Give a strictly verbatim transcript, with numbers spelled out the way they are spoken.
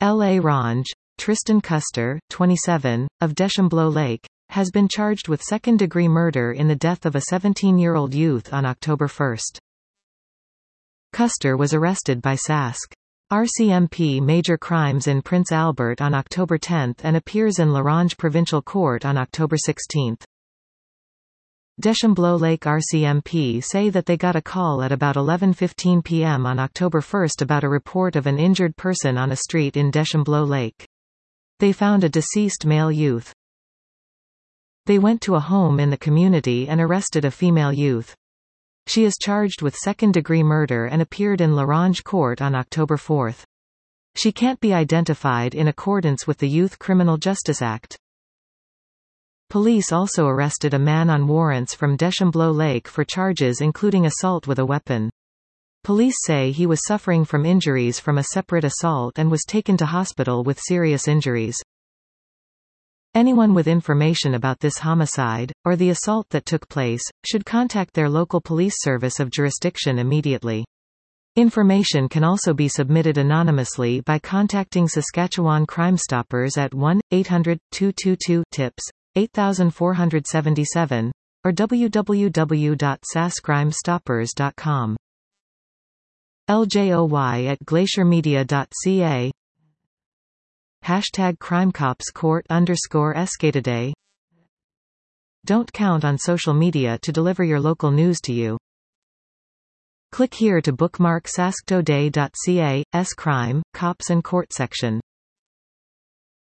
L A Range, Tristan Custer, twenty-seven, of Deschambault Lake, has been charged with second-degree murder in the death of a seventeen-year-old youth on October first. Custer was arrested by Sask. R C M P Major Crimes in Prince Albert on October tenth and appears in La Ronge Provincial Court on October sixteenth. Deschambault Lake R C M P say that they got a call at about eleven fifteen p m on October first about a report of an injured person on a street in Deschambault Lake. They found a deceased male youth. They went to a home in the community and arrested a female youth. She is charged with second-degree murder and appeared in La Ronge Court on October fourth. She can't be identified in accordance with the Youth Criminal Justice Act. Police also arrested a man on warrants from Deschambault Lake for charges including assault with a weapon. Police say he was suffering from injuries from a separate assault and was taken to hospital with serious injuries. Anyone with information about this homicide, or the assault that took place, should contact their local police service of jurisdiction immediately. Information can also be submitted anonymously by contacting Saskatchewan Crime Stoppers at one eight hundred two two two tips, eight four seven seven, or w w w dot sask crime stoppers dot com. L J O Y at glacier media dot c a. Hashtag CrimeCopsCourt underscore Escataday. Don't count on social media to deliver your local news to you. Click here to bookmark sask today dot c a, S Crime, Cops and Court section.